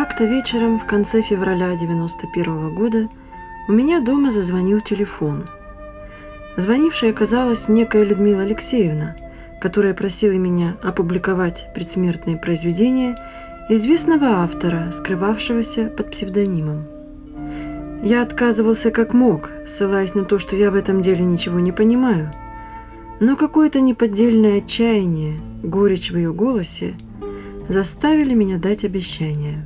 Как-то вечером в конце февраля 91 года у меня дома зазвонил телефон. Звонившей оказалась некая Людмила Алексеевна, которая просила меня опубликовать предсмертные произведения известного автора, скрывавшегося под псевдонимом. Я отказывался как мог, ссылаясь на то, что я в этом деле ничего не понимаю, но какое-то неподдельное отчаяние, горечь в ее голосе заставили меня дать обещание.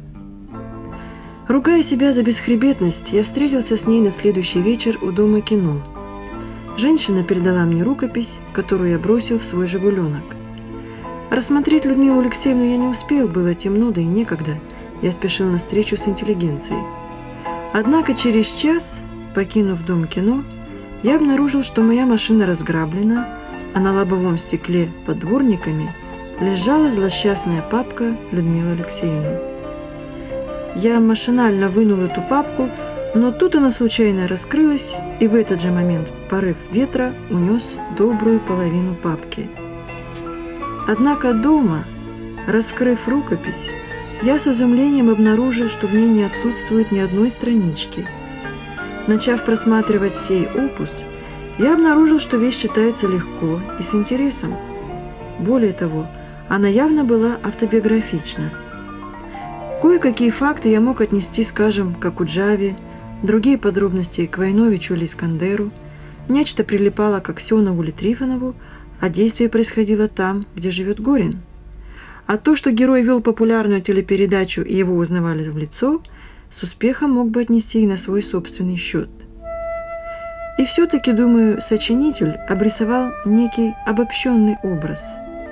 Ругая себя за бесхребетность, я встретился с ней на следующий вечер у Дома кино. Женщина передала мне рукопись, которую я бросил в свой «Жигуленок». Рассмотреть Людмилу Алексеевну я не успел, было темно, да и некогда. Я спешил на встречу с интеллигенцией. Однако через час, покинув Дом кино, я обнаружил, что моя машина разграблена, а на лобовом стекле под дворниками лежала злосчастная папка Людмилы Алексеевны. Я машинально вынул эту папку, но тут она случайно раскрылась, и в этот же момент порыв ветра унес добрую половину папки. Однако дома, раскрыв рукопись, я с изумлением обнаружил, что в ней не отсутствует ни одной странички. Начав просматривать сей опус, я обнаружил, что вещь читается легко и с интересом. Более того, она явно была автобиографична. Кое-какие факты я мог отнести, скажем, к Окуджаве, другие подробности к Войновичу или Искандеру, нечто прилипало к Аксенову или Трифонову, а действие происходило там, где живет Горин. А то, что герой вел популярную телепередачу и его узнавали в лицо, с успехом мог бы отнести и на свой собственный счет. И все-таки, думаю, сочинитель обрисовал некий обобщенный образ.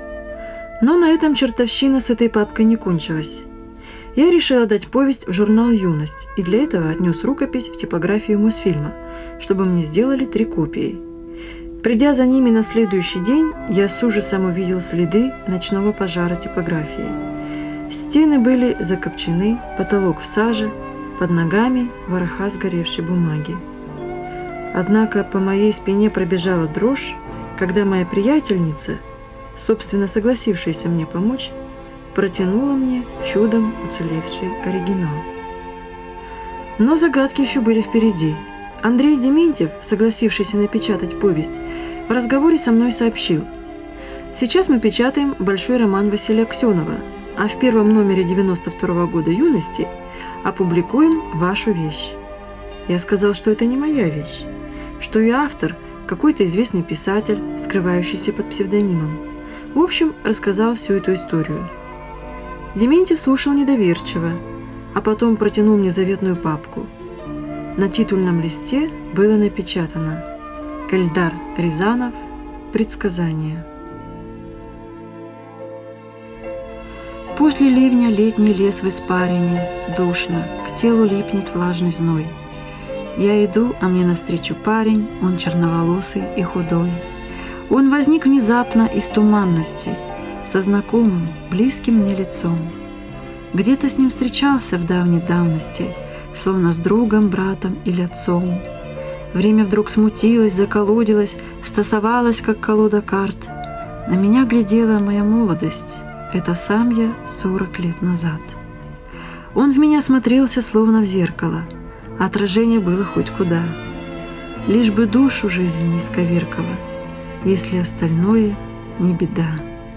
Но на этом чертовщина с этой папкой не кончилась. Я решил отдать повесть в журнал «Юность» и для этого отнес рукопись в типографию Мосфильма, чтобы мне сделали 3 копии. Придя за ними на следующий день, я с ужасом увидел следы ночного пожара типографии. Стены были закопчены, потолок в саже, под ногами вороха сгоревшей бумаги. Однако по моей спине пробежала дрожь, когда моя приятельница, собственно согласившаяся мне помочь, протянула мне чудом уцелевший оригинал. Но загадки еще были впереди. Андрей Дементьев, согласившийся напечатать повесть, в разговоре со мной сообщил: «Сейчас мы печатаем большой роман Василия Аксенова, а в первом номере 92 года «Юности» опубликуем вашу вещь». Я сказал, что это не моя вещь, что ее автор – какой-то известный писатель, скрывающийся под псевдонимом. В общем, рассказал всю эту историю. Дементьев слушал недоверчиво, а потом протянул мне заветную папку. На титульном листе было напечатано: «Эльдар Рязанов. Предсказание». После ливня летний лес в испарине, душно, к телу липнет влажный зной. Я иду, а мне навстречу парень, он черноволосый и худой. Он возник внезапно из туманности, со знакомым, близким мне лицом. Где-то с ним встречался в давней давности, словно с другом, братом или отцом. Время вдруг смутилось, заколодилось, стасовалось, как колода карт. На меня глядела моя молодость, это сам я 40 лет назад. Он в меня смотрелся, словно в зеркало, отражение было хоть куда. Лишь бы душу жизнь не исковеркала, если остальное не беда.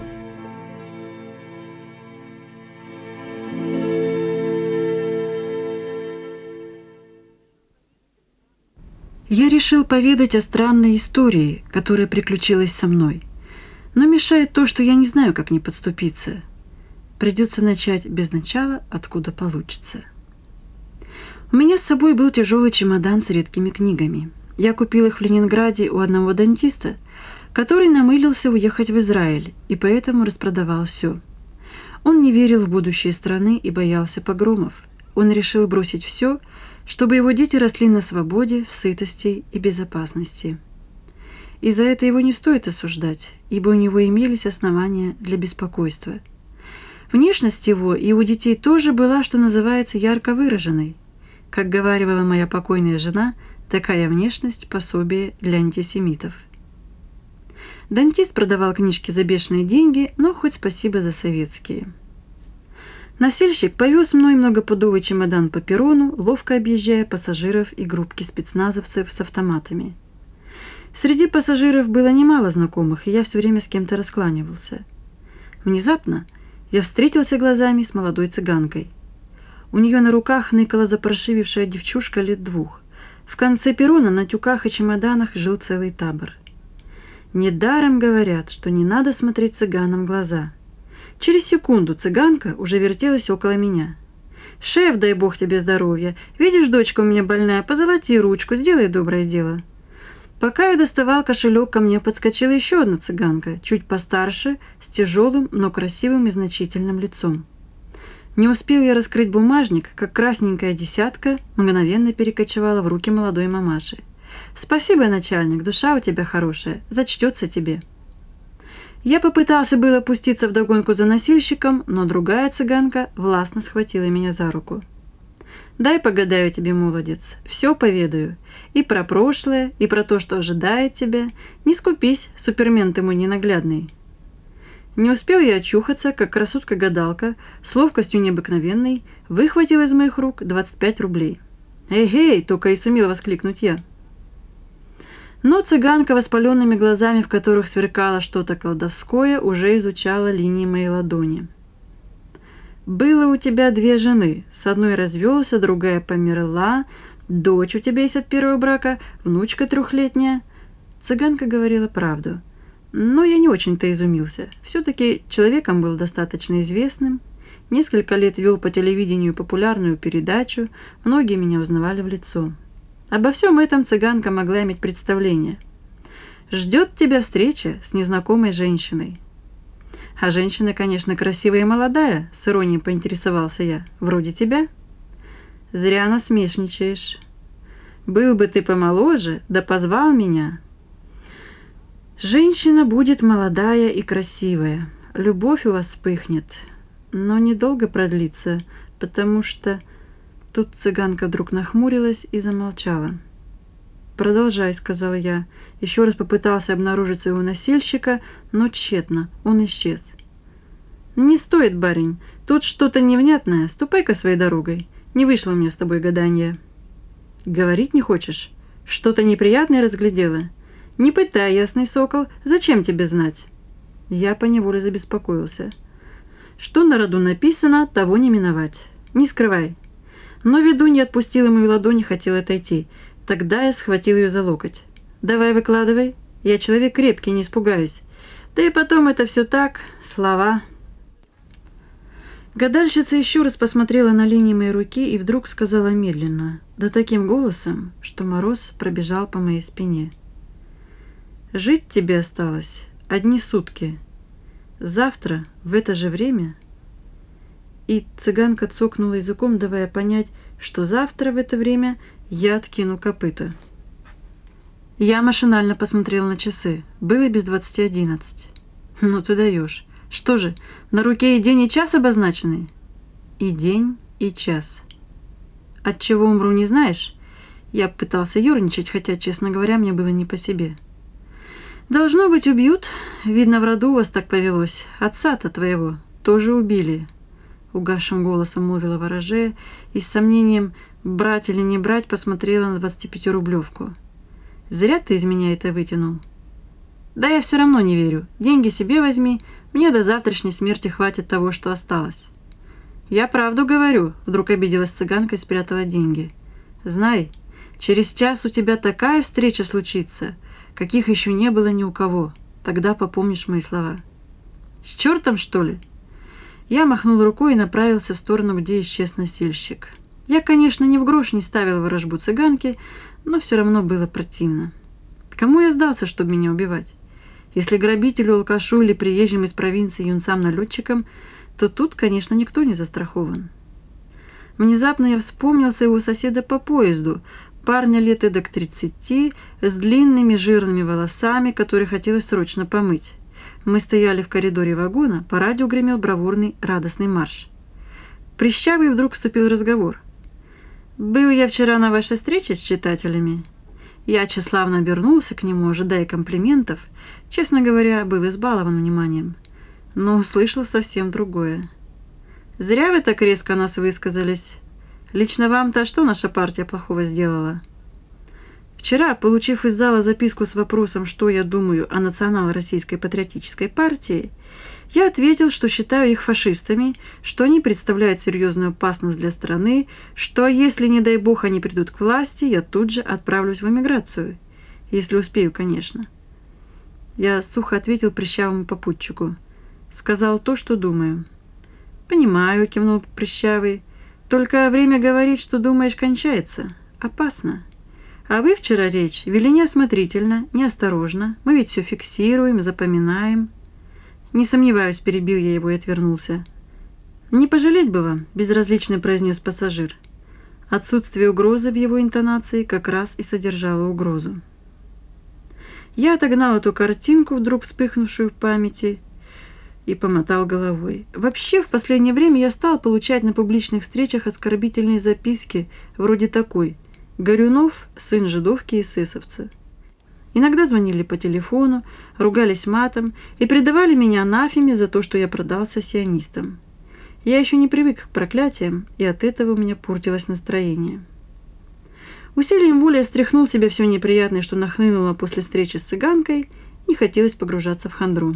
Я решил поведать о странной истории, которая приключилась со мной. Но мешает то, что я не знаю, как не подступиться. Придется начать без начала, откуда получится. У меня с собой был тяжелый чемодан с редкими книгами. Я купил их в Ленинграде у одного дантиста, который намылился уехать в Израиль и поэтому распродавал все. Он не верил в будущее страны и боялся погромов. Он решил бросить все, чтобы его дети росли на свободе, в сытости и безопасности. И за это его не стоит осуждать, ибо у него имелись основания для беспокойства. Внешность его и у детей тоже была, что называется, ярко выраженной. Как говаривала моя покойная жена, такая внешность – пособие для антисемитов. Дантист продавал книжки за бешеные деньги, но хоть спасибо за советские. Носильщик повез мной многопудовый чемодан по перрону, ловко объезжая пассажиров и группки спецназовцев с автоматами. Среди пассажиров было немало знакомых, и я все время с кем-то раскланивался. Внезапно я встретился глазами с молодой цыганкой. У нее на руках ныкала запрошивившая девчушка лет 2. В конце перрона на тюках и чемоданах жил целый табор. Недаром говорят, что не надо смотреть цыганам в глаза. Через секунду цыганка уже вертелась около меня. «Шеф, дай бог тебе здоровья! Видишь, дочка у меня больная, позолоти ручку, сделай доброе дело!» Пока я доставал кошелек, ко мне подскочила еще одна цыганка, чуть постарше, с тяжелым, но красивым и значительным лицом. Не успел я раскрыть бумажник, как красненькая десятка мгновенно перекочевала в руки молодой мамаши. «Спасибо, начальник, душа у тебя хорошая, зачтется тебе». Я попытался было пуститься вдогонку за носильщиком, но другая цыганка властно схватила меня за руку. «Дай погадаю тебе, молодец, все поведаю. И про прошлое, и про то, что ожидает тебя. Не скупись, супермен ты мой ненаглядный». Не успел я очухаться, как красотка-гадалка с ловкостью необыкновенной выхватила из моих рук 25 рублей. «Эй-эй!» — только и сумел воскликнуть я. Но цыганка, воспаленными глазами, в которых сверкало что-то колдовское, уже изучала линии моей ладони. «Было у тебя 2 жены. С одной развелся, другая померла. Дочь у тебя есть от первого брака, внучка 3-летняя». Цыганка говорила правду. Но я не очень-то изумился. Все-таки человеком был достаточно известным. Несколько лет вел по телевидению популярную передачу. Многие меня узнавали в лицо. Обо всем этом цыганка могла иметь представление. «Ждет тебя встреча с незнакомой женщиной». «А женщина, конечно, красивая и молодая», — с иронией поинтересовался я. «Вроде тебя?» «Зря насмешничаешь. Был бы ты помоложе, да позвал меня». «Женщина будет молодая и красивая. Любовь у вас вспыхнет, но недолго продлится, потому что...» Тут цыганка вдруг нахмурилась и замолчала. «Продолжай», — сказала я. Еще раз попытался обнаружить своего носильщика, но тщетно, он исчез. «Не стоит, барин, тут что-то невнятное, ступай-ка своей дорогой. Не вышло мне с тобой гадание». «Говорить не хочешь? Что-то неприятное разглядела? Не пытай, ясный сокол, зачем тебе знать?» Я поневоле забеспокоился. «Что на роду написано, того не миновать. Не скрывай». Но ведунья отпустила мою ладонь и хотела отойти. Тогда я схватил ее за локоть. «Давай выкладывай. Я человек крепкий, не испугаюсь. Да и потом это все так, слова». Гадальщица еще раз посмотрела на линии моей руки и вдруг сказала медленно, да таким голосом, что мороз пробежал по моей спине. «Жить тебе осталось 1 сутки. Завтра в это же время...» И цыганка цокнула языком, давая понять, что завтра в это время я откину копыта. Я машинально посмотрела на часы. Было без 20:11. «Ну ты даешь. Что же, на руке и день, и час обозначены?» «И день, и час». «От чего умру, не знаешь?» Я пытался ерничать, хотя, честно говоря, мне было не по себе. «Должно быть, убьют. Видно, в роду у вас так повелось. Отца-то твоего тоже убили». Угасшим голосом молвила ворожея и с сомнением, брать или не брать, посмотрела на 25-рублевку. «Зря ты из меня это вытянул». «Да я все равно не верю. Деньги себе возьми, мне до завтрашней смерти хватит того, что осталось». «Я правду говорю», — вдруг обиделась цыганка и спрятала деньги. «Знай, через час у тебя такая встреча случится, каких еще не было ни у кого. Тогда попомнишь мои слова». «С чертом, что ли?» Я махнул рукой и направился в сторону, где исчез носильщик. Я, конечно, ни в грош не ставил ворожбу цыганки, но все равно было противно. Кому я сдался, чтобы меня убивать? Если грабителю, алкашу или приезжим из провинции юнцам-налетчикам, то тут, конечно, никто не застрахован. Внезапно я вспомнил своего соседа по поезду, парня лет эдак 30, с длинными жирными волосами, которые хотелось срочно помыть. Мы стояли в коридоре вагона, по радио гремел бравурный радостный марш. Прищавый вдруг вступил в разговор. «Был я вчера на вашей встрече с читателями». Я тщеславно обернулся к нему, ожидая комплиментов. Честно говоря, был избалован вниманием. Но услышал совсем другое. Зря вы так резко о нас высказались. Лично вам-то что наша партия плохого сделала? Вчера, получив из зала записку с вопросом, что я думаю о национал-российской патриотической партии, я ответил, что считаю их фашистами, что они представляют серьезную опасность для страны, что если, не дай бог, они придут к власти, я тут же отправлюсь в эмиграцию. Если успею, конечно. Я сухо ответил прыщавому попутчику. Сказал то, что думаю. «Понимаю», — кивнул прыщавый. «Только время говорить, что думаешь, кончается. Опасно. А вы вчера речь вели неосмотрительно, неосторожно. Мы ведь все фиксируем, запоминаем». «Не сомневаюсь», — перебил я его и отвернулся. «Не пожалеть бы вам», — безразлично произнес пассажир. Отсутствие угрозы в его интонации как раз и содержало угрозу. Я отогнал эту картинку, вдруг вспыхнувшую в памяти, и помотал головой. Вообще, в последнее время я стал получать на публичных встречах оскорбительные записки, вроде такой: «Горюнов, сын жидовки и эсэсовца». Иногда звонили по телефону, ругались матом и предавали меня анафеме за то, что я продался сионистам. Я еще не привык к проклятиям, и от этого у меня портилось настроение. Усилием воли я стряхнул себе все неприятное, что нахлынуло после встречи с цыганкой, не хотелось погружаться в хандру.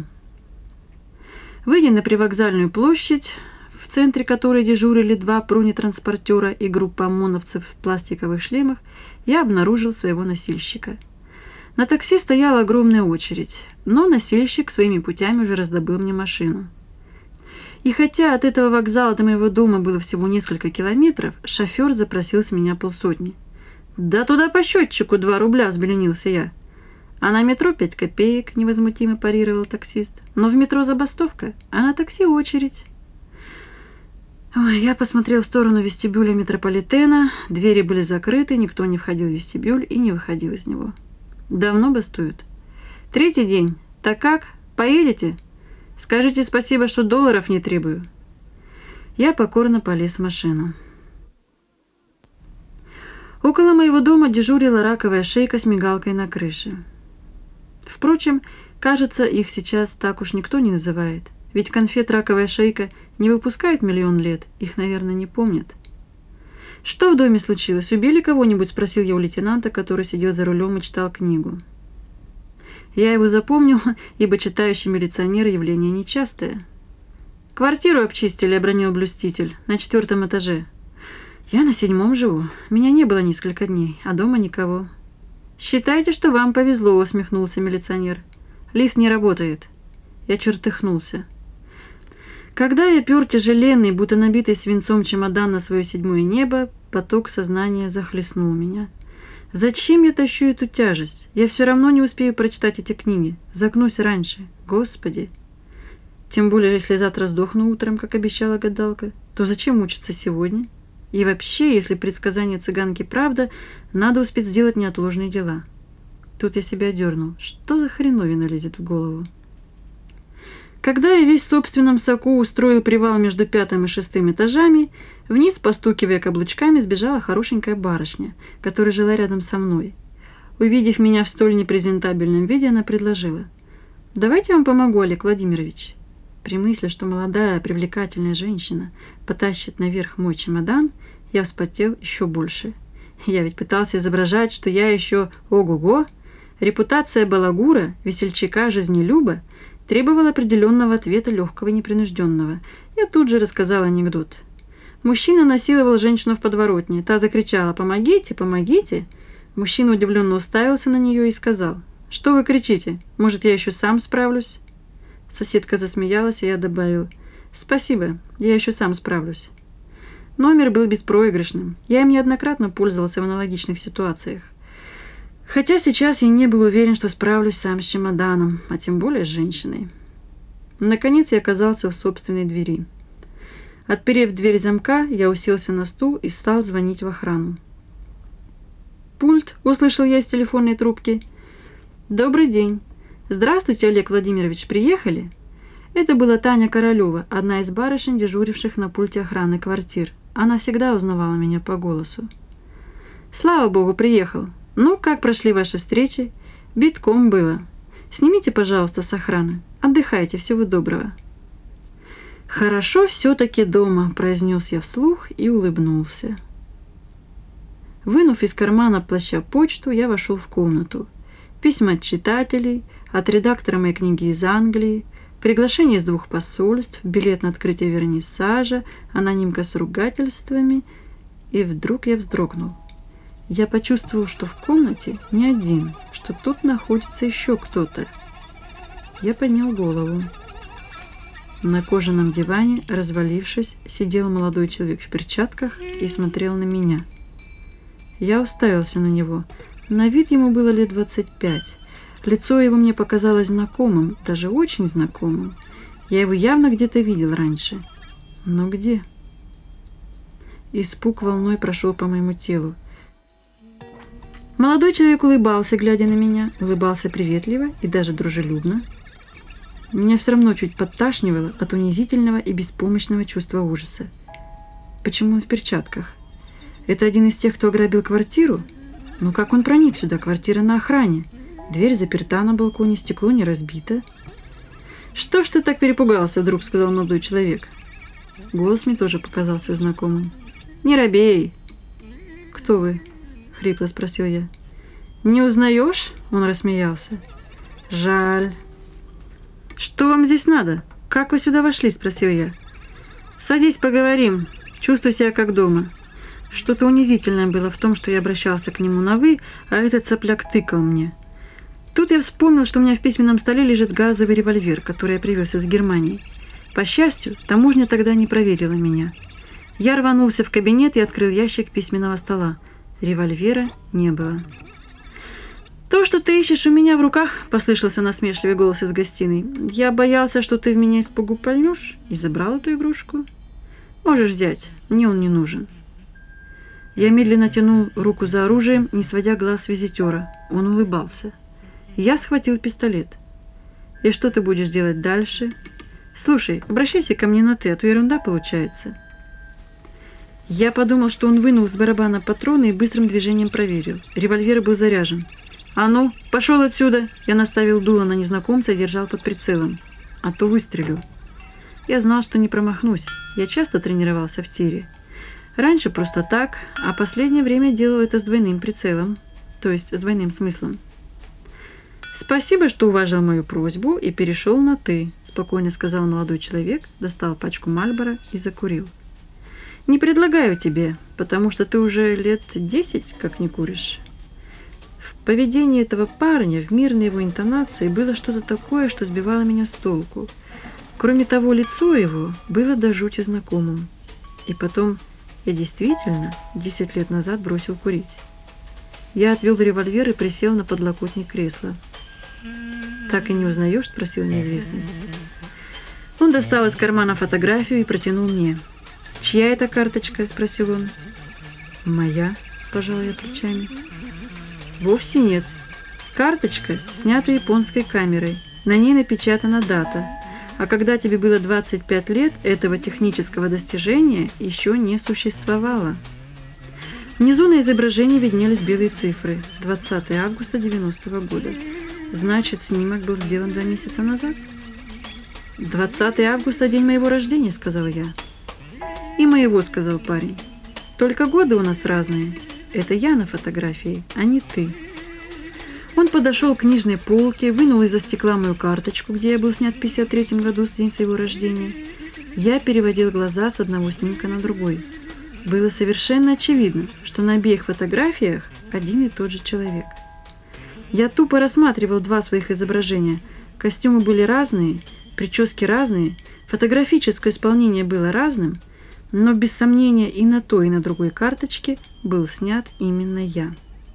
Выйдя на привокзальную площадь, в центре которой дежурили 2 бронетранспортера и группа ОМОНовцев в пластиковых шлемах, я обнаружил своего носильщика. На такси стояла огромная очередь, но носильщик своими путями уже раздобыл мне машину. И хотя от этого вокзала до моего дома было всего несколько километров, шофер запросил с меня 50. «Да туда по счетчику 2 рубля», – взбеленился я. «А на метро 5 копеек», – невозмутимо парировал таксист. «Но в метро забастовка, а на такси очередь». Ой, я посмотрел в сторону вестибюля метрополитена. Двери были закрыты, никто не входил в вестибюль и не выходил из него. «Давно бастуют?» «3-й день. Так как? Поедете? Скажите спасибо, что долларов не требую». Я покорно полез в машину. Около моего дома дежурила раковая шейка с мигалкой на крыше. Впрочем, кажется, их сейчас так уж никто не называет, ведь конфет раковая шейка не выпускают миллион лет, их, наверное, не помнят. «Что в доме случилось? Убили кого-нибудь?» – спросил я у лейтенанта, который сидел за рулем и читал книгу. Я его запомнил, ибо читающий милиционер явление нечастое. «Квартиру обчистили», – обронил блюститель, – «на 4-м этаже». «Я на 7-м живу. Меня не было несколько дней, а дома никого». «Считайте, что вам повезло», – усмехнулся милиционер. «Лифт не работает». Я чертыхнулся. Когда я пёр тяжеленный, будто набитый свинцом чемодан на свое 7-е небо, поток сознания захлестнул меня. Зачем я тащу эту тяжесть? Я все равно не успею прочитать эти книги. Загнусь раньше. Господи! Тем более, если завтра сдохну утром, как обещала гадалка, то зачем мучиться сегодня? И вообще, если предсказание цыганки правда, надо успеть сделать неотложные дела. Тут я себя дернул. Что за хреновина лезет в голову? Когда я весь в собственном соку устроил привал между 5-м и 6-м этажами, вниз, постукивая каблучками, сбежала хорошенькая барышня, которая жила рядом со мной. Увидев меня в столь непрезентабельном виде, она предложила: «Давайте я вам помогу, Олег Владимирович». При мысли, что молодая, привлекательная женщина потащит наверх мой чемодан, я вспотел еще больше. Я ведь пытался изображать, что я еще ого-го. Репутация балагура, весельчака, жизнелюба требовала определенного ответа, легкого и непринужденного. Я тут же рассказал анекдот. Мужчина насиловал женщину в подворотне. Та закричала: «Помогите, помогите!» Мужчина удивленно уставился на нее и сказал: «Что вы кричите? Может, я еще сам справлюсь?» Соседка засмеялась, и я добавил: «Спасибо, я еще сам справлюсь». Номер был беспроигрышным. Я им неоднократно пользовался в аналогичных ситуациях. Хотя сейчас я не был уверен, что справлюсь сам с чемоданом, а тем более с женщиной. Наконец я оказался у собственной двери. Отперев дверь замка, я уселся на стул и стал звонить в охрану. «Пульт», — услышал я из телефонной трубки. «Добрый день. Здравствуйте, Олег Владимирович, приехали?» Это была Таня Королева, одна из барышень, дежуривших на пульте охраны квартир. Она всегда узнавала меня по голосу. «Слава богу, приехал. Ну, как прошли ваши встречи?» «Битком было. Снимите, пожалуйста, с охраны. Отдыхайте, всего доброго». «Хорошо все-таки дома», – произнес я вслух и улыбнулся. Вынув из кармана плаща почту, я вошел в комнату. Письма от читателей, от редактора моей книги из Англии, приглашение из 2 посольств, билет на открытие вернисажа, анонимка с ругательствами. И вдруг я вздрогнул. Я почувствовал, что в комнате не один, что тут находится еще кто-то. Я поднял голову. На кожаном диване, развалившись, сидел молодой человек в перчатках и смотрел на меня. Я уставился на него. На вид ему было лет 25. Лицо его мне показалось знакомым, даже очень знакомым. Я его явно где-то видел раньше. Но где? Испуг волной прошел по моему телу. Молодой человек улыбался, глядя на меня, улыбался приветливо и даже дружелюбно. Меня все равно чуть подташнивало от унизительного и беспомощного чувства ужаса. Почему он в перчатках? Это один из тех, кто ограбил квартиру? Ну как он проник сюда? Квартира на охране. Дверь заперта на балконе, стекло не разбито. «Что ж ты так перепугался?» – вдруг сказал молодой человек. Голос мне тоже показался знакомым. «Не робей!» «Кто вы?» – хрипло спросил я. «Не узнаешь?» – он рассмеялся. «Жаль». «Что вам здесь надо? Как вы сюда вошли?» – спросил я. «Садись, поговорим. Чувствую себя как дома». Что-то унизительное было в том, что я обращался к нему на «вы», а этот сопляк тыкал мне. Тут я вспомнил, что у меня в письменном столе лежит газовый револьвер, который я привез из Германии. По счастью, таможня тогда не проверила меня. Я рванулся в кабинет и открыл ящик письменного стола. Револьвера не было. «То, что ты ищешь у меня в руках», – послышался насмешливый голос из гостиной. «Я боялся, что ты в меня испугу пальнешь, и забрал эту игрушку. Можешь взять, мне он не нужен». Я медленно тянул руку за оружием, не сводя глаз с визитера. Он улыбался. Я схватил пистолет. «И что ты будешь делать дальше?» «Слушай, обращайся ко мне на «ты», а то ерунда получается». Я подумал, что он вынул из барабана патроны и быстрым движением проверил. Револьвер был заряжен. «А ну, пошел отсюда!» Я наставил дуло на незнакомца и держал под прицелом. «А то выстрелю». Я знал, что не промахнусь. Я часто тренировался в тире. Раньше просто так, а последнее время делал это с двойным прицелом, то есть с двойным смыслом. «Спасибо, что уважил мою просьбу и перешел на «ты», – спокойно сказал молодой человек, достал пачку Мальборо и закурил. «Не предлагаю тебе, потому что ты уже лет 10 как не куришь». В поведении этого парня, в мирной его интонации было что-то такое, что сбивало меня с толку. Кроме того, лицо его было до жути знакомым. И потом, я действительно 10 лет назад бросил курить. Я отвел револьвер и присел на подлокотник кресла. «Так и не узнаешь?» – спросил неизвестный. Он достал из кармана фотографию и протянул мне. «Чья это карточка?» – спросил он. «Моя», – пожал я плечами. «Вовсе нет. Карточка снята японской камерой. На ней напечатана дата. А когда тебе было 25 лет, этого технического достижения еще не существовало». Внизу на изображении виднелись белые цифры. 20 августа 90-го года. Значит, снимок был сделан 2 месяца назад? 20 августа – день моего рождения, сказал я. И моего, сказал парень. Только годы у нас разные. Это я на фотографии, а не ты. Он подошел к книжной полке, вынул из-за стекла мою карточку, где я был снят в 53-м году, с день своего рождения. Я переводил глаза с одного снимка на другой. Было совершенно очевидно, что на обеих фотографиях один и тот же человек. Я тупо рассматривал 2 своих изображения. Костюмы были разные, прически разные, фотографическое исполнение было разным, но без сомнения и на той, и на другой карточке был снят именно я.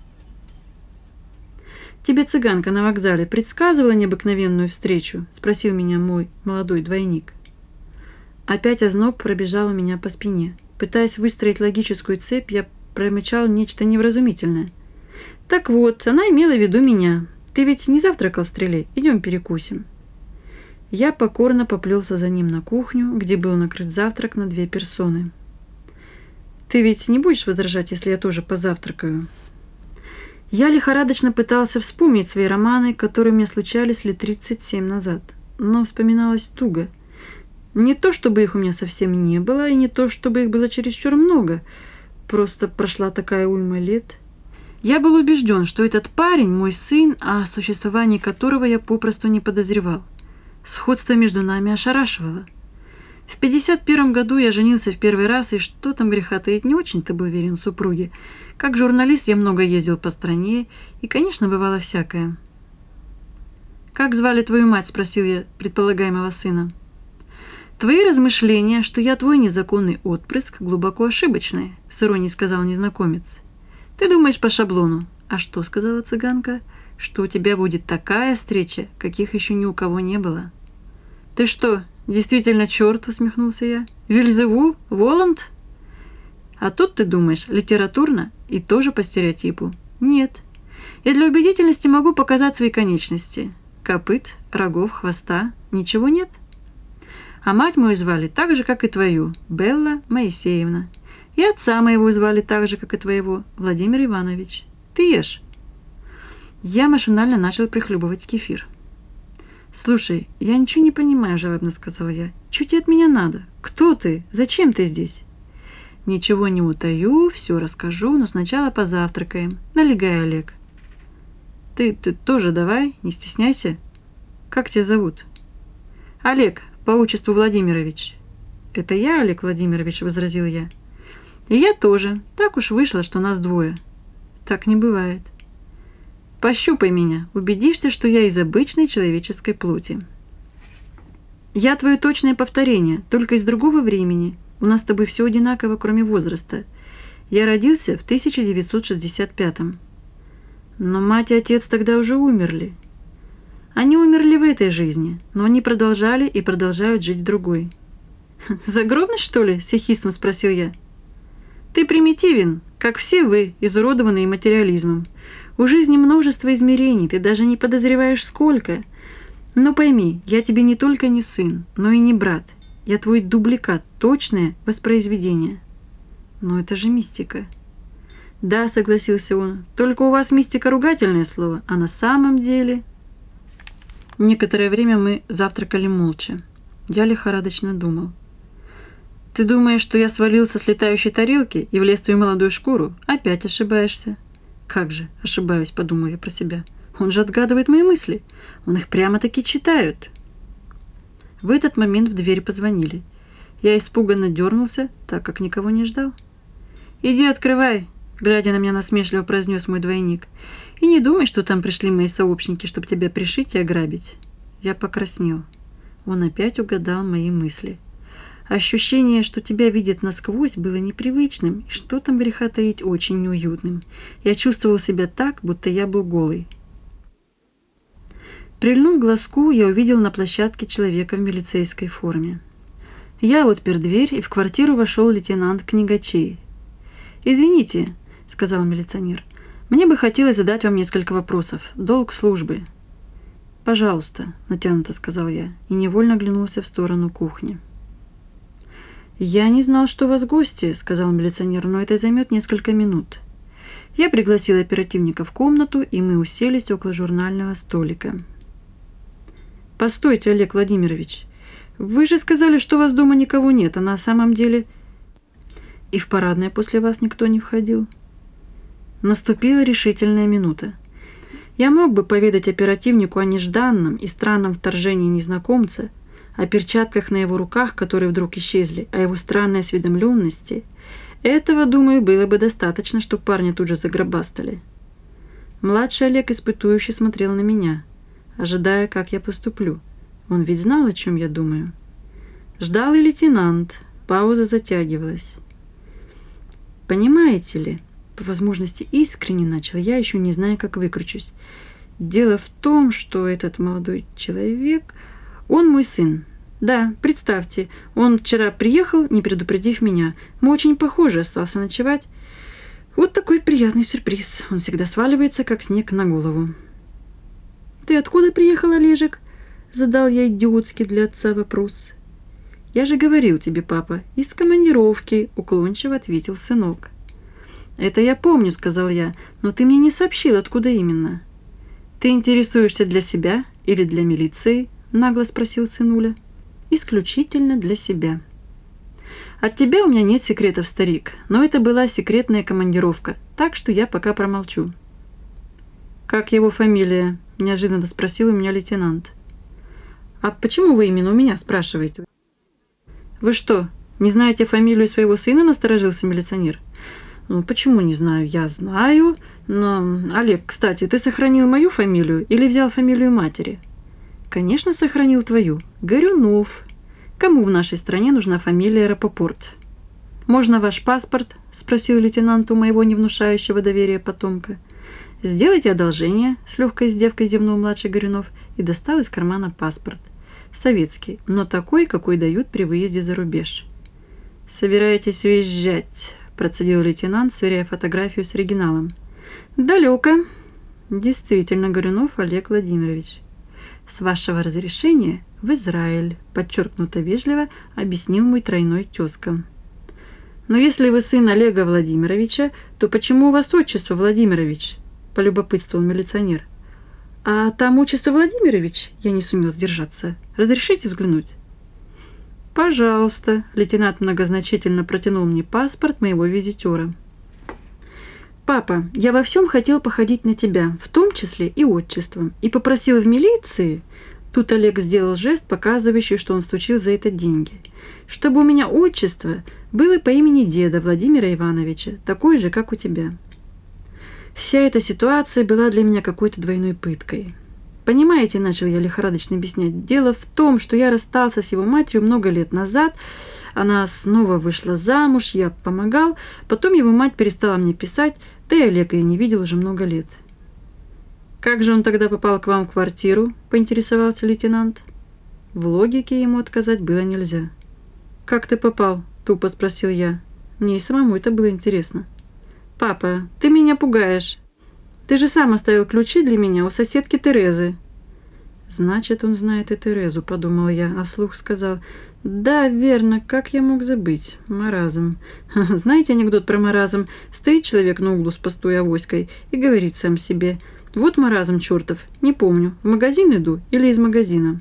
«Тебе цыганка на вокзале предсказывала необыкновенную встречу?» – спросил меня мой молодой двойник. Опять озноб пробежал у меня по спине. Пытаясь выстроить логическую цепь, я промычал нечто невразумительное. «Так вот, она имела в виду меня. Ты ведь не завтракал в Стреле? Идем перекусим». Я покорно поплелся за ним на кухню, где был накрыт завтрак на 2 персоны. «Ты ведь не будешь возражать, если я тоже позавтракаю?» Я лихорадочно пытался вспомнить свои романы, которые мне случались лет 37 назад, но вспоминалось туго. Не то, чтобы их у меня совсем не было, и не то, чтобы их было чересчур много. Просто прошла такая уйма лет. Я был убежден, что этот парень мой сын, о существовании которого я попросту не подозревал. Сходство между нами ошарашивало. В 51 году я женился в первый раз, и что там греха таить, не очень-то был верен супруге. Как журналист я много ездил по стране, и, конечно, бывало всякое. «Как звали твою мать?» – спросил я предполагаемого сына. «Твои размышления, что я твой незаконный отпрыск, глубоко ошибочные», – с иронией сказал незнакомец. «Ты думаешь по шаблону». «А что?» – сказала цыганка. «Что у тебя будет такая встреча, каких еще ни у кого не было». «Ты что, действительно черт?» – усмехнулся я. «Вельзевул? Воланд?» «А тут, ты думаешь, литературно и тоже по стереотипу?» «Нет. Я для убедительности могу показать свои конечности. Копыт, рогов, хвоста. Ничего нет. А мать мою звали так же, как и твою, Белла Моисеевна. И отца моего звали так же, как и твоего, Владимир Иванович. Ты ешь». Я машинально начал прихлебывать кефир. «Слушай, я ничего не понимаю», – жалобно сказал я. «Чё тебе от меня надо? Кто ты? Зачем ты здесь?» «Ничего не утаю, все расскажу, но сначала позавтракаем. Налегай, Олег». Ты тоже давай, не стесняйся. Как тебя зовут?» «Олег, по отчеству Владимирович». «Это я, Олег Владимирович», – возразил я. «И я тоже. Так уж вышло, что нас двое». «Так не бывает». «Пощупай меня, убедишься, что я из обычной человеческой плоти». «Я твое точное повторение, только из другого времени. У нас с тобой все одинаково, кроме возраста. Я родился в 1965-м. Но мать и отец тогда уже умерли. Они умерли в этой жизни, но они продолжали и продолжают жить в другой». «Загробность, что ли?» – с ехидством спросил я. «Ты примитивен, как все вы, изуродованные материализмом. У жизни множество измерений, ты даже не подозреваешь сколько. Но пойми, я тебе не только не сын, но и не брат. Я твой дубликат, точное воспроизведение». «Но это же мистика». «Да», — согласился он, — «только у вас мистика ругательное слово, а на самом деле...» Некоторое время мы завтракали молча. Я лихорадочно думал. «Ты думаешь, что я свалился с летающей тарелки и влез в твою молодую шкуру? Опять ошибаешься». «Как же, ошибаюсь», — подумал я про себя. «Он же отгадывает мои мысли. Он их прямо-таки читает». В этот момент в дверь позвонили. Я испуганно дернулся, так как никого не ждал. «Иди открывай», — глядя на меня насмешливо произнес мой двойник. «И не думай, что там пришли мои сообщники, чтобы тебя пришить и ограбить». Я покраснел. Он опять угадал мои мысли. Ощущение, что тебя видят насквозь, было непривычным, и что там греха таить, очень неуютным. Я чувствовал себя так, будто я был голый. Прильнув к глазку, я увидел на площадке человека в милицейской форме. Я отпер дверь, и в квартиру вошел лейтенант Книгачей. «Извините», — сказал милиционер, — «мне бы хотелось задать вам несколько вопросов. Долг службы». «Пожалуйста», — натянуто сказал я, и невольно оглянулся в сторону кухни. «Я не знал, что у вас гости», — сказал милиционер, — «но это займет несколько минут». Я пригласил оперативника в комнату, и мы уселись около журнального столика. «Постойте, Олег Владимирович, вы же сказали, что у вас дома никого нет, а на самом деле и в парадное после вас никто не входил». Наступила решительная минута. Я мог бы поведать оперативнику о нежданном и странном вторжении незнакомца, о перчатках на его руках, которые вдруг исчезли, о его странной осведомленности. Этого, думаю, было бы достаточно, чтобы парня тут же загробастали. Младший Олег испытующе смотрел на меня, ожидая, как я поступлю. Он ведь знал, о чем я думаю. Ждал и лейтенант. Пауза затягивалась. «Понимаете ли, по возможности искренне начал я, еще не зная, как выкручусь. Дело в том, что этот молодой человек... Он мой сын. Да, представьте, он вчера приехал, не предупредив меня. Мы очень похожи, остался ночевать. Вот такой приятный сюрприз. Он всегда сваливается, как снег на голову». «Ты откуда приехал, Олежек?» Задал я идиотский для отца вопрос. «Я же говорил тебе, папа, из командировки», уклончиво ответил сынок. «Это я помню», сказал я, «но ты мне не сообщил, откуда именно». «Ты интересуешься для себя или для милиции?» нагло спросил сынуля. исключительно для себя. От тебя у меня нет секретов, старик, но это была секретная командировка, так что я пока промолчу. «Как его фамилия?» – неожиданно спросил у меня лейтенант. «А почему вы именно у меня спрашиваете?» «Вы что, не знаете фамилию своего сына?» – насторожился милиционер. «Ну, почему не знаю? Я знаю. Но, Олег, кстати, ты сохранил мою фамилию или взял фамилию матери?» «Конечно, сохранил твою. Горюнов. Кому в нашей стране нужна фамилия Рапопорт?» «Можно ваш паспорт?» – спросил лейтенант у моего не внушающего доверия потомка. «Сделайте одолжение», – с легкой издевкой зевнул младший Горюнов и достал из кармана паспорт. Советский, но такой, какой дают при выезде за рубеж. «Собираетесь уезжать?» – процедил лейтенант, сверяя фотографию с оригиналом. «Далеко». «Действительно, Горюнов Олег Владимирович. С вашего разрешения в Израиль», – подчеркнуто вежливо объяснил мой тройной тезка. «Но если вы сын Олега Владимировича, то почему у вас отчество Владимирович?» – полюбопытствовал милиционер. «А там отчество Владимирович?» – я не сумел сдержаться. «Разрешите взглянуть?» «Пожалуйста», – лейтенант многозначительно протянул мне паспорт моего визитера. «Папа, я во всем хотел походить на тебя, в том числе и отчеством, и попросил в милиции...» Тут Олег сделал жест, показывающий, что он стучил за это деньги. «Чтобы у меня отчество было по имени деда Владимира Ивановича, такое же, как у тебя». Вся эта ситуация была для меня какой-то двойной пыткой. «Понимаете, — начал я лихорадочно объяснять, — дело в том, что я расстался с его матерью много лет назад, она снова вышла замуж, я помогал, потом его мать перестала мне писать, да и Олега я не видел уже много лет». «Как же он тогда попал к вам в квартиру?» – поинтересовался лейтенант. В логике ему отказать было нельзя. «Как ты попал?» – тупо спросил я. Мне и самому это было интересно. «Папа, ты меня пугаешь. Ты же сам оставил ключи для меня у соседки Терезы». «Значит, он знает и Терезу», – подумал я, а вслух сказал. «Да, верно, как я мог забыть? Маразм. Знаете анекдот про маразм? Стоит человек на углу с пустой авоськой и говорит сам себе: вот маразм чертов, не помню, в магазин иду или из магазина».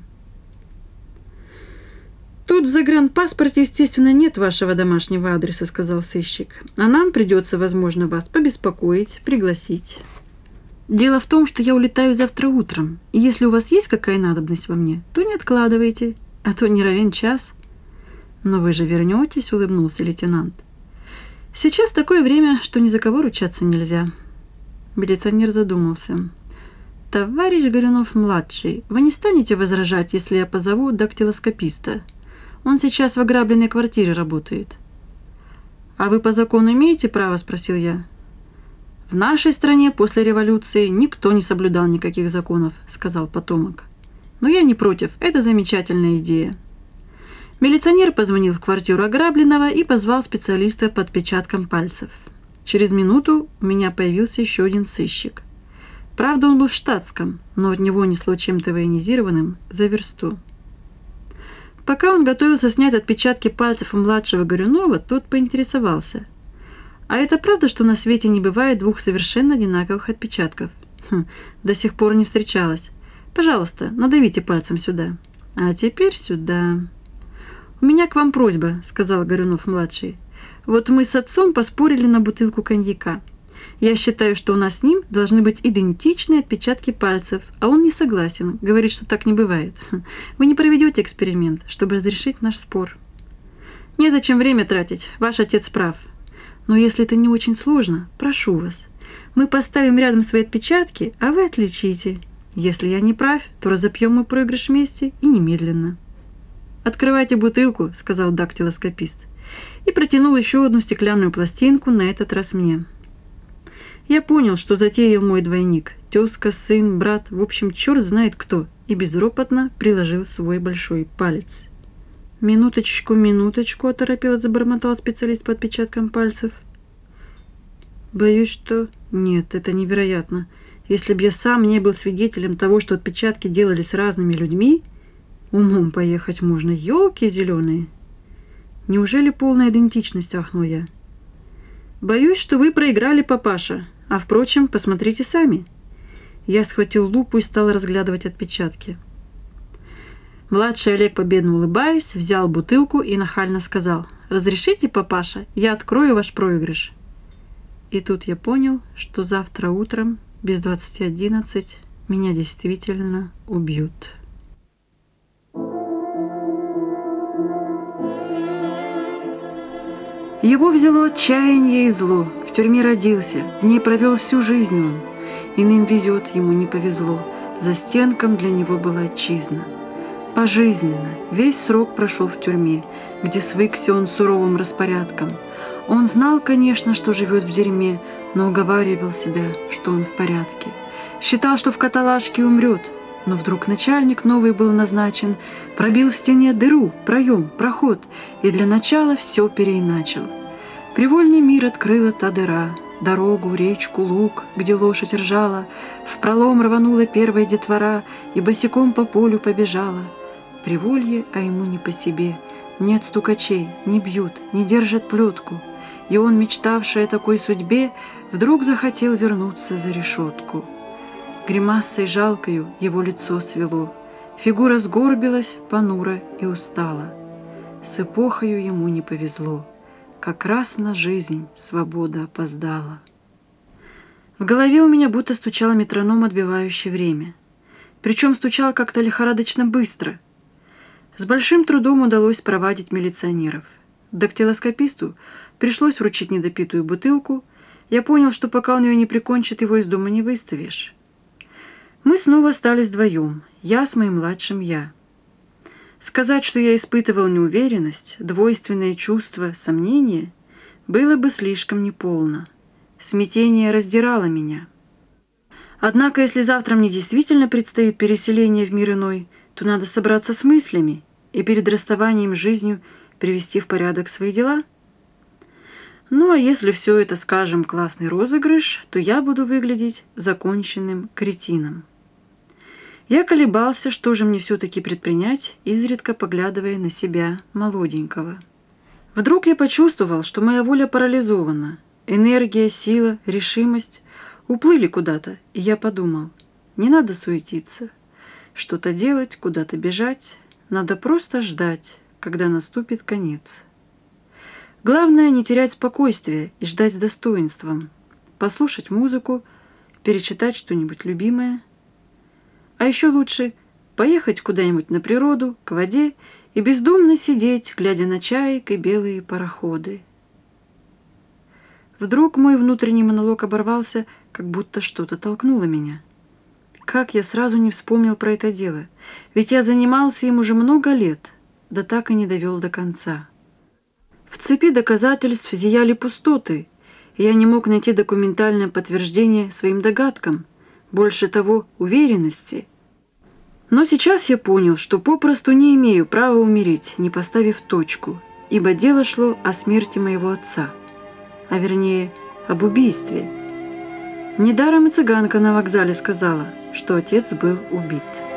«Тут в загранпаспорте, естественно, нет вашего домашнего адреса», – сказал сыщик. «А нам придется, возможно, вас побеспокоить, пригласить. Дело в том, что я улетаю завтра утром, и если у вас есть какая надобность во мне, то не откладывайте, а то не равен час». «Но вы же вернетесь», – улыбнулся лейтенант. «Сейчас такое время, что ни за кого ручаться нельзя». Милиционер задумался. «Товарищ Горюнов-младший, вы не станете возражать, если я позову дактилоскописта? Он сейчас в ограбленной квартире работает». «А вы по закону имеете право?» – спросил я. «В нашей стране после революции никто не соблюдал никаких законов», – сказал потомок. «Но я не против, это замечательная идея». Милиционер позвонил в квартиру ограбленного и позвал специалиста по отпечаткам пальцев. Через минуту у меня появился еще один сыщик. Правда, он был в штатском, но от него несло чем-то военизированным за версту. Пока он готовился снять отпечатки пальцев у младшего Горюнова, тот поинтересовался: «А это правда, что на свете не бывает двух совершенно одинаковых отпечатков?» До сих пор не встречалось. Пожалуйста, надавите пальцем сюда. А теперь сюда». «У меня к вам просьба», – сказал Горюнов-младший. «Вот мы с отцом поспорили на бутылку коньяка. Я считаю, что у нас с ним должны быть идентичные отпечатки пальцев, а он не согласен, говорит, что так не бывает. Вы не проведете эксперимент, чтобы разрешить наш спор?» «Незачем время тратить, ваш отец прав. Но если это не очень сложно, прошу вас, мы поставим рядом свои отпечатки, а вы отличите. Если я не прав, то разопьем мы проигрыш вместе и немедленно». «Открывайте бутылку», – сказал дактилоскопист, и протянул еще одну стеклянную пластинку, на этот раз мне. Я понял, что затеял мой двойник, тезка, сын, брат, в общем, черт знает кто, и безропотно приложил свой большой палец. «Минуточку, минуточку», – оторопело забормотал специалист по отпечаткам пальцев. «Боюсь, что... Нет, это невероятно. Если б я сам не был свидетелем того, что отпечатки делали с разными людьми, умом поехать можно, елки зеленые. Неужели полная идентичность?» – ахнул я. «Боюсь, что вы проиграли, папаша. А, впрочем, посмотрите сами». Я схватил лупу и стал разглядывать отпечатки. Младший Олег, победно улыбаясь, взял бутылку и нахально сказал: «Разрешите, папаша, я открою ваш проигрыш». И тут я понял, что завтра утром без 20:11 меня действительно убьют. Его взяло отчаяние и зло. В тюрьме родился, в ней провел всю жизнь он. Иным везет, ему не повезло. За стенком для него была отчизна. Пожизненно весь срок прошел в тюрьме, где свыкся он суровым распорядком. Он знал, конечно, что живет в дерьме, но уговаривал себя, что он в порядке. Считал, что в каталажке умрет, но вдруг начальник новый был назначен, пробил в стене дыру, проем, проход, и для начала все переиначил. Привольный мир открыла та дыра, дорогу, речку, луг, где лошадь ржала, в пролом рванула первая детвора и босиком по полю побежала. Приволье, а ему не по себе, нет стукачей, не бьют, не держат плетку, и он, мечтавший о такой судьбе, вдруг захотел вернуться за решетку. Гримасой жалкою его лицо свело, фигура сгорбилась, понуро и устала. С эпохою ему не повезло, как раз на жизнь свобода опоздала. В голове у меня будто стучал метроном, отбивающий время. Причем стучал как-то лихорадочно быстро. С большим трудом удалось проводить милиционеров. Дактилоскописту пришлось вручить недопитую бутылку. Я понял, что пока он ее не прикончит, его из дома не выставишь. Мы снова остались вдвоем, я с моим младшим я. Сказать, что я испытывал неуверенность, двойственные чувства, сомнения, было бы слишком неполно. Смятение раздирало меня. Однако, если завтра мне действительно предстоит переселение в мир иной, то надо собраться с мыслями и перед расставанием с жизнью привести в порядок свои дела. Ну а если все это, скажем, классный розыгрыш, то я буду выглядеть законченным кретином. Я колебался, что же мне все-таки предпринять, изредка поглядывая на себя, молоденького. Вдруг я почувствовал, что моя воля парализована. Энергия, сила, решимость уплыли куда-то, и я подумал: не надо суетиться, что-то делать, куда-то бежать, надо просто ждать, когда наступит конец. Главное не терять спокойствие и ждать с достоинством, послушать музыку, перечитать что-нибудь любимое. А еще лучше поехать куда-нибудь на природу, к воде и бездумно сидеть, глядя на чаек и белые пароходы. Вдруг мой внутренний монолог оборвался, как будто что-то толкнуло меня. Как я сразу не вспомнил про это дело, ведь я занимался им уже много лет, да так и не довел до конца. В цепи доказательств зияли пустоты, и я не мог найти документальное подтверждение своим догадкам, больше того, уверенности. Но сейчас я понял, что попросту не имею права умереть, не поставив точку, ибо дело шло о смерти моего отца, а вернее, об убийстве. Недаром и цыганка на вокзале сказала, что отец был убит.